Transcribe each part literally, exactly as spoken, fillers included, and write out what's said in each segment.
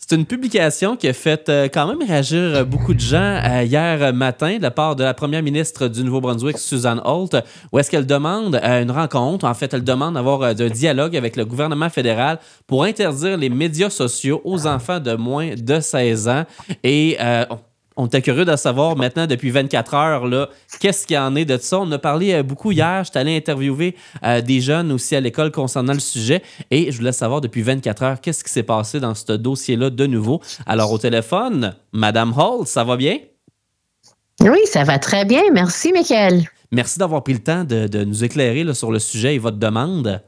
C'est une publication qui a fait euh, quand même réagir beaucoup de gens euh, hier matin de la part de la première ministre du Nouveau-Brunswick, Susan Holt, où est-ce qu'elle demande euh, une rencontre. En fait, elle demande d'avoir euh, un dialogue avec le gouvernement fédéral pour interdire les médias sociaux aux enfants de moins de seize ans. Et euh, on était curieux de savoir maintenant, depuis vingt-quatre heures, là, qu'est-ce qu'il y en est de ça. On a parlé euh, beaucoup hier. J'étais allé interviewer euh, des jeunes aussi à l'école concernant le sujet. Et je voulais savoir, depuis vingt-quatre heures, qu'est-ce qui s'est passé dans ce dossier-là de nouveau. Alors, au téléphone, Madame Hall, ça va bien? Oui, ça va très bien. Merci, Michael. Merci d'avoir pris le temps de, de nous éclairer là, sur le sujet et votre demande.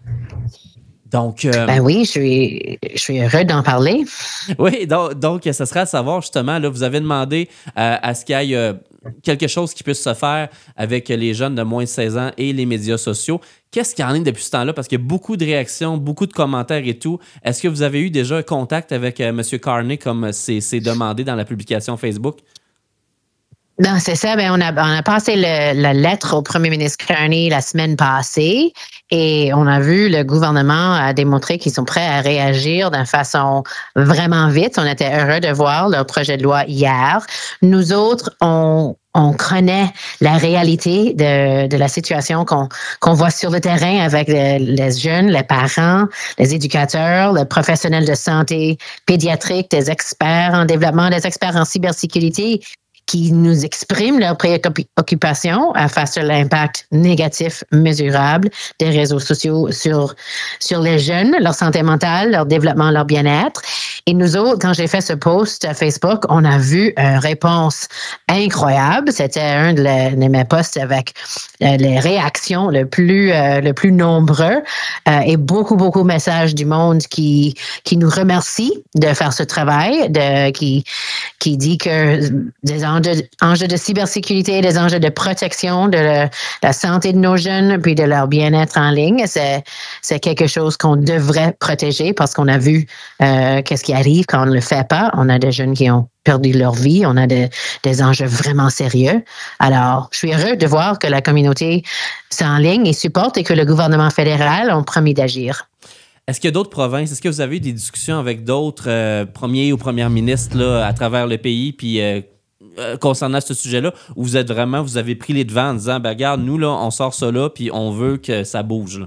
Donc, euh, ben oui, je suis, je suis heureux d'en parler. Oui, donc, donc ce serait à savoir justement, là, vous avez demandé euh, à ce qu'il y ait euh, quelque chose qui puisse se faire avec les jeunes de moins de seize ans et les médias sociaux. Qu'est-ce qu'il y en a depuis ce temps-là? Parce qu'il y a beaucoup de réactions, beaucoup de commentaires et tout. Est-ce que vous avez eu déjà un contact avec euh, M. Carney comme c'est, c'est demandé dans la publication Facebook? Non, c'est ça. Ben, on, a, on a passé le, la lettre au premier ministre Carney la semaine passée et on a vu le gouvernement a démontré qu'ils sont prêts à réagir d'une façon vraiment vite. On était heureux de voir leur projet de loi hier. Nous autres, on On connaît la réalité de, de la situation qu'on, qu'on voit sur le terrain avec les, les jeunes, les parents, les éducateurs, les professionnels de santé pédiatrique, des experts en développement, des experts en cybersécurité qui nous expriment leur préoccupation face à l'impact négatif mesurable des réseaux sociaux sur, sur les jeunes, leur santé mentale, leur développement, leur bien-être. Et nous autres, quand j'ai fait ce post à Facebook, on a vu une réponse incroyable. C'était un de, les, de mes posts avec les réactions le plus, euh, le plus nombreux euh, et beaucoup, beaucoup de messages du monde qui, qui nous remercie de faire ce travail, de, qui, qui dit que des enjeux, enjeux de cybersécurité, des enjeux de protection de le, la santé de nos jeunes puis de leur bien-être en ligne, c'est, c'est quelque chose qu'on devrait protéger parce qu'on a vu euh, qu'est-ce qui arrive quand on ne le fait pas. On a des jeunes qui ont perdu leur vie. On a de, des enjeux vraiment sérieux. Alors, je suis heureux de voir que la communauté s'enligne et supporte et que le gouvernement fédéral a promis d'agir. Est-ce qu'il y a d'autres provinces? Est-ce que vous avez eu des discussions avec d'autres euh, premiers ou premières ministres là, à travers le pays puis euh, euh, concernant ce sujet-là, où vous êtes vraiment, vous avez pris les devants en disant, ben regarde, nous, là, on sort ça là puis on veut que ça bouge, là?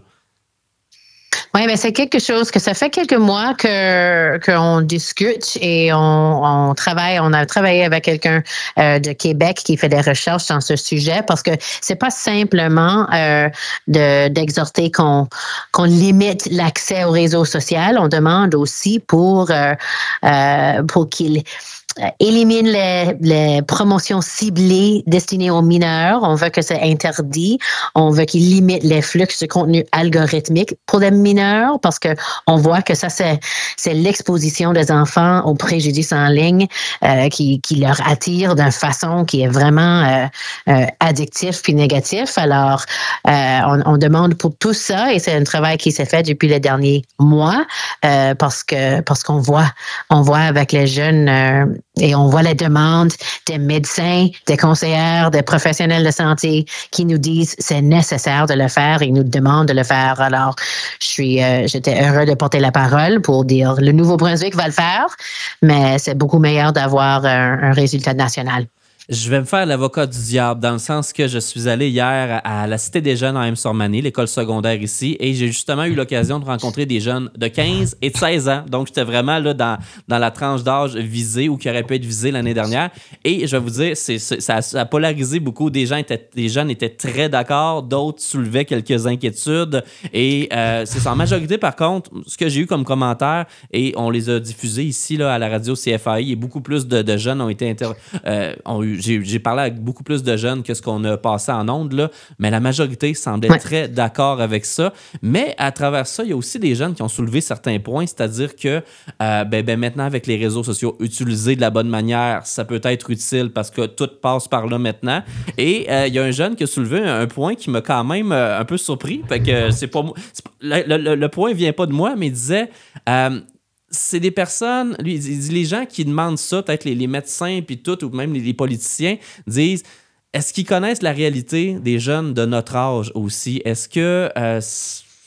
Oui, mais c'est quelque chose que ça fait quelques mois que qu'on discute et on, on travaille. On a travaillé avec quelqu'un euh, de Québec qui fait des recherches dans ce sujet parce que c'est pas simplement euh, de d'exhorter qu'on qu'on limite l'accès aux réseaux sociaux. On demande aussi pour euh, euh, pour qu'il élimine les, les promotions ciblées destinées aux mineurs. On veut que c'est interdit. On veut qu'il limite les flux de contenu algorithmique pour les mineurs parce que on voit que ça, c'est, c'est l'exposition des enfants aux préjudices en ligne euh, qui, qui leur attire d'une façon qui est vraiment euh, euh, addictif puis négatif. Alors, euh, on, on demande pour tout ça et c'est un travail qui s'est fait depuis les derniers mois euh, parce que parce qu'on voit on voit avec les jeunes euh, et on voit les demandes des médecins, des conseillères, des professionnels de santé qui nous disent c'est nécessaire de le faire et nous demandent de le faire. Alors, je suis, euh, j'étais heureux de porter la parole pour dire le Nouveau-Brunswick va le faire, mais c'est beaucoup meilleur d'avoir un, un résultat national. Je vais me faire l'avocat du diable dans le sens que je suis allé hier à la Cité des Jeunes en M-Sormany, l'école secondaire ici, et j'ai justement eu l'occasion de rencontrer des jeunes de quinze et de seize ans. Donc, j'étais vraiment là dans, dans la tranche d'âge visée ou qui aurait pu être visée l'année dernière. Et je vais vous dire, c'est, c'est, ça, ça a polarisé beaucoup. Des, gens étaient, des jeunes étaient très d'accord, d'autres soulevaient quelques inquiétudes. Et euh, c'est ça. En majorité, par contre, ce que j'ai eu comme commentaire, et on les a diffusés ici là, à la radio C F A I, et beaucoup plus de, de jeunes ont été inter, euh, ont eu J'ai, j'ai parlé avec beaucoup plus de jeunes que ce qu'on a passé en ondes, là, mais la majorité semblait ouais. très d'accord avec ça. Mais à travers ça, il y a aussi des jeunes qui ont soulevé certains points, c'est-à-dire que euh, ben, ben maintenant, avec les réseaux sociaux, utiliser de la bonne manière, ça peut être utile parce que tout passe par là maintenant. Et euh, il y a un jeune qui a soulevé un, un point qui m'a quand même euh, un peu surpris. Fait que c'est pas moi. C'est pas, le, le, le point vient pas de moi, mais il disait... Euh, c'est des personnes, lui, il dit, les gens qui demandent ça, peut-être les, les médecins puis tout, ou même les, les politiciens, disent, est-ce qu'ils connaissent la réalité des jeunes de notre âge aussi? Est-ce que euh,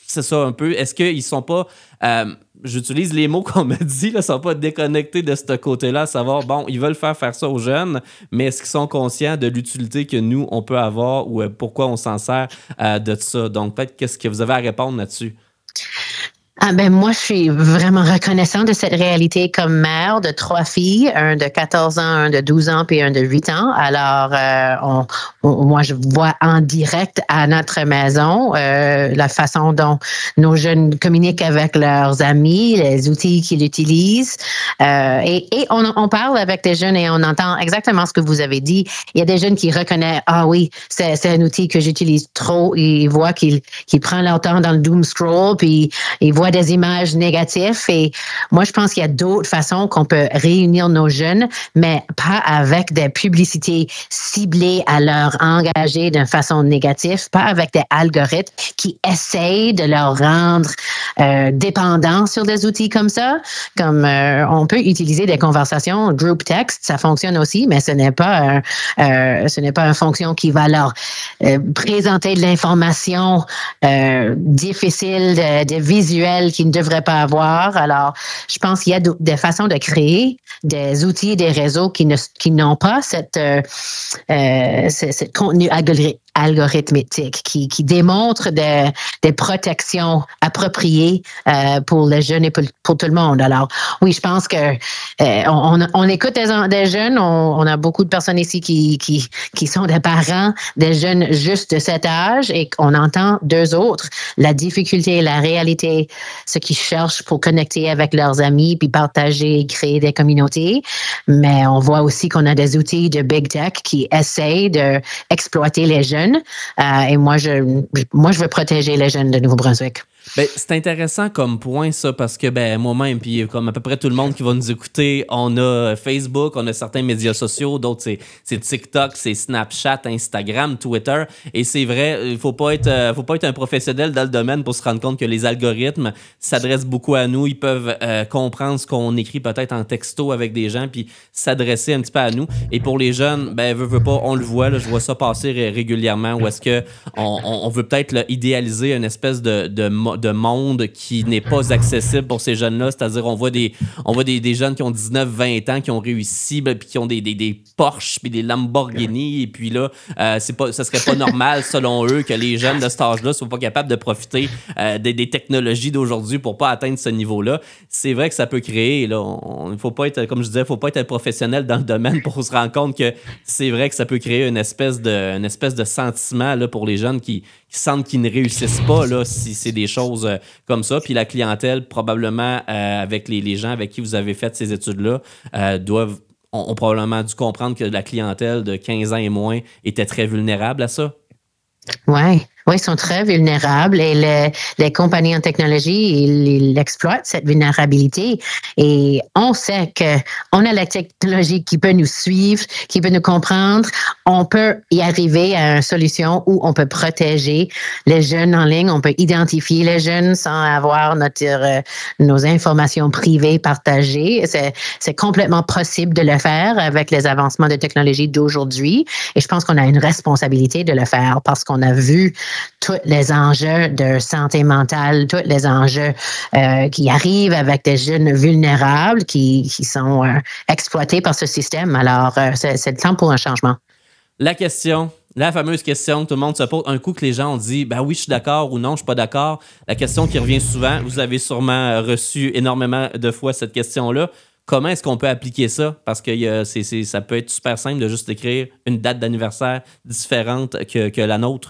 c'est ça un peu. Est-ce qu'ils sont pas... Euh, j'utilise les mots qu'on me dit, là, sont pas déconnectés de ce côté-là, à savoir, bon, ils veulent faire faire ça aux jeunes, mais est-ce qu'ils sont conscients de l'utilité que nous, on peut avoir ou euh, pourquoi on s'en sert euh, de ça? Donc, peut-être qu'est-ce que vous avez à répondre là-dessus? Ah ben moi, je suis vraiment reconnaissante de cette réalité comme mère de trois filles, un de quatorze ans, un de douze ans, puis un de huit ans. Alors, euh, on, on, moi, je vois en direct à notre maison euh, la façon dont nos jeunes communiquent avec leurs amis, les outils qu'ils utilisent. Euh, et et on, on parle avec des jeunes et on entend exactement ce que vous avez dit. Il y a des jeunes qui reconnaissent, ah oui, c'est, c'est un outil que j'utilise trop. Ils voient qu'il, qu'il prend leur temps dans le doom scroll, puis ils voient des images négatives. Et moi, je pense qu'il y a d'autres façons qu'on peut réunir nos jeunes, mais pas avec des publicités ciblées à leur engager d'une façon négative, pas avec des algorithmes qui essayent de leur rendre euh, dépendants sur des outils comme ça. Comme euh, on peut utiliser des conversations group text, ça fonctionne aussi, mais ce n'est pas un, euh, ce n'est pas une fonction qui va leur euh, présenter de l'information euh, difficile, de, de visuels qu'ils ne devraient pas avoir. Alors, je pense qu'il y a des façons de créer des outils, des réseaux qui, ne, qui n'ont pas cette, euh, euh, ce, ce contenu algorithmique qui, qui démontre des, des protections appropriées euh, pour les jeunes et pour, pour tout le monde. Alors, oui, je pense que euh, on, on écoute des, des jeunes. On, on a beaucoup de personnes ici qui, qui, qui sont des parents des jeunes juste de cet âge et on entend d'eux autres la difficulté, la réalité, ce qu'ils cherchent pour connecter avec leurs amis, puis partager et créer des communautés. Mais on voit aussi qu'on a des outils de big tech qui essayent d'exploiter les jeunes. Euh, et moi, je, moi, je veux protéger les jeunes de Nouveau-Brunswick. Ben, c'est intéressant comme point, ça, parce que ben, moi-même, puis comme à peu près tout le monde qui va nous écouter, on a Facebook, on a certains médias sociaux, d'autres, c'est, c'est TikTok, c'est Snapchat, Instagram, Twitter. Et c'est vrai, il ne faut pas être, euh, faut pas être un professionnel dans le domaine pour se rendre compte que les algorithmes s'adressent beaucoup à nous. Ils peuvent euh, comprendre ce qu'on écrit peut-être en texto avec des gens, puis s'adresser un petit peu à nous. Et pour les jeunes, ben, veut, veut pas, on le voit, là, je vois ça passer régulièrement, où est-ce qu'on on, on veut peut-être là, idéaliser une espèce de, de de monde qui n'est pas accessible pour ces jeunes-là. C'est-à-dire, on voit des, on voit des, des jeunes qui ont dix-neuf vingt ans, qui ont réussi, ben, puis qui ont des, des, des Porsche, puis des Lamborghini, et puis là, euh, c'est pas, ça serait pas normal, selon eux, que les jeunes de cet âge-là soient pas capables de profiter euh, des, des technologies d'aujourd'hui pour pas atteindre ce niveau-là. C'est vrai que ça peut créer, là, on, il faut pas être, comme je disais, il faut pas être un professionnel dans le domaine pour se rendre compte que c'est vrai que ça peut créer une espèce de, une espèce de sentiment là, pour les jeunes qui, qui sentent qu'ils ne réussissent pas là, si c'est des choses euh, comme ça. Puis la clientèle, probablement, euh, avec les, les gens avec qui vous avez fait ces études-là, euh, doivent, ont, ont probablement dû comprendre que la clientèle de quinze ans et moins était très vulnérable à ça. Oui. Oui, ils sont très vulnérables et les, les compagnies en technologie, ils, ils exploitent cette vulnérabilité. Et on sait qu'on a la technologie qui peut nous suivre, qui peut nous comprendre. On peut y arriver à une solution où on peut protéger les jeunes en ligne. On peut identifier les jeunes sans avoir notre, euh, nos informations privées partagées. C'est, c'est complètement possible de le faire avec les avancements de technologie d'aujourd'hui. Et je pense qu'on a une responsabilité de le faire parce qu'on a vu tous les enjeux de santé mentale, tous les enjeux euh, qui arrivent avec des jeunes vulnérables qui, qui sont euh, exploités par ce système. Alors, euh, c'est, c'est le temps pour un changement. La question, la fameuse question que tout le monde se pose, un coup que les gens ont dit « ben oui, je suis d'accord » ou « non, je suis pas d'accord », la question qui revient souvent, vous avez sûrement reçu énormément de fois cette question-là, comment est-ce qu'on peut appliquer ça? Parce que y a, c'est, c'est, ça peut être super simple de juste écrire une date d'anniversaire différente que, que la nôtre.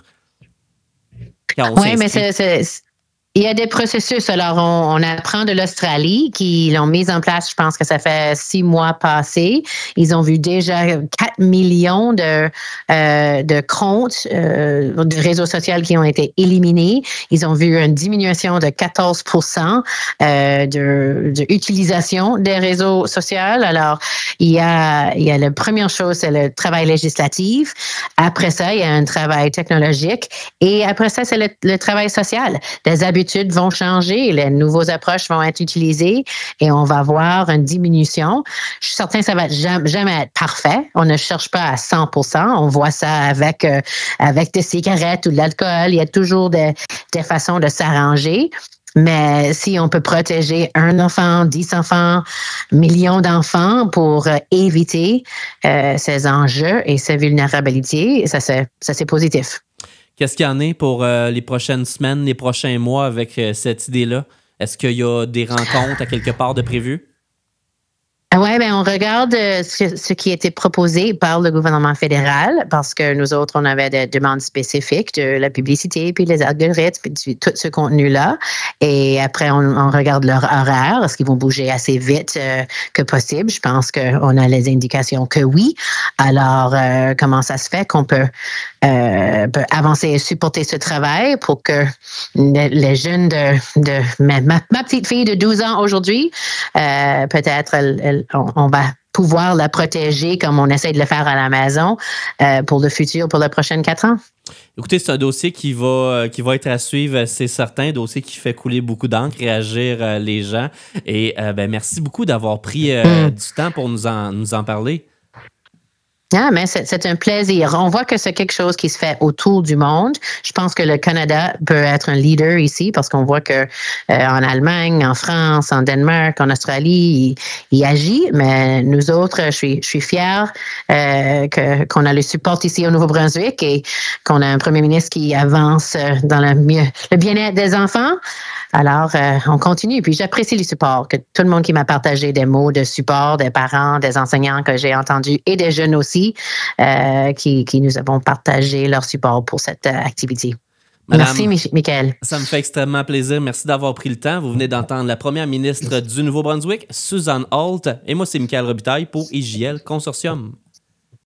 Oui, mais c'est, c'est, il y a des processus. Alors, on, on apprend de l'Australie qui l'ont mis en place, je pense que ça fait six mois passés. Ils ont vu déjà quatre millions de, euh, de comptes euh, de réseaux sociaux qui ont été éliminés. Ils ont vu une diminution de quatorze pour cent euh, de, de utilisation des réseaux sociaux. Alors, il y a, il y a la première chose, c'est le travail législatif. Après ça, il y a un travail technologique. Et après ça, c'est le, le travail social. Des habitudes études vont changer, les nouveaux approches vont être utilisées et on va voir une diminution. Je suis certain que ça va jamais, jamais être parfait. On ne cherche pas à cent pour cent. On voit ça avec, euh, avec des cigarettes ou de l'alcool. Il y a toujours des, des façons de s'arranger. Mais si on peut protéger un enfant, dix enfants, millions d'enfants pour euh, éviter euh, ces enjeux et ces vulnérabilités, ça c'est, ça, c'est positif. Qu'est-ce qu'il y en a pour euh, les prochaines semaines, les prochains mois avec euh, cette idée-là? Est-ce qu'il y a des rencontres à quelque part de prévues? Oui, ben on regarde ce, ce qui a été proposé par le gouvernement fédéral parce que nous autres, on avait des demandes spécifiques de la publicité, puis les algorithmes, puis tout ce contenu-là. Et après, on, on regarde leur horaire. Est-ce qu'ils vont bouger assez vite euh, que possible? Je pense qu'on a les indications que oui. Alors, euh, comment ça se fait qu'on peut, euh, peut avancer et supporter ce travail pour que les, les jeunes de, de ma, ma, ma petite fille de douze ans aujourd'hui, euh, peut-être elle, elle On, on va pouvoir la protéger comme on essaie de le faire à la maison euh, pour le futur, pour les prochaines quatre ans. Écoutez, c'est un dossier qui va, qui va être à suivre, c'est certain. Un dossier qui fait couler beaucoup d'encre, réagir euh, les gens. Et euh, ben, merci beaucoup d'avoir pris euh, mm. du temps pour nous en, nous en parler. Ah, mais c'est, c'est un plaisir. On voit que c'est quelque chose qui se fait autour du monde. Je pense que le Canada peut être un leader ici parce qu'on voit que euh, en Allemagne, en France, en Danemark, en Australie, il, il agit. Mais nous autres, je suis, je suis fière euh, que, qu'on a le support ici au Nouveau-Brunswick et qu'on a un premier ministre qui avance dans le, mieux, le bien-être des enfants. Alors, euh, on continue. Puis, j'apprécie le support, que tout le monde qui m'a partagé des mots de support, des parents, des enseignants que j'ai entendus et des jeunes aussi, euh, qui, qui nous avons partagé leur support pour cette euh, activité. Madame, merci, Mich- Michael. Ça me fait extrêmement plaisir. Merci d'avoir pris le temps. Vous venez d'entendre la première ministre du Nouveau-Brunswick, Suzanne Holt. Et moi, c'est Michael Robitaille pour I J L Consortium.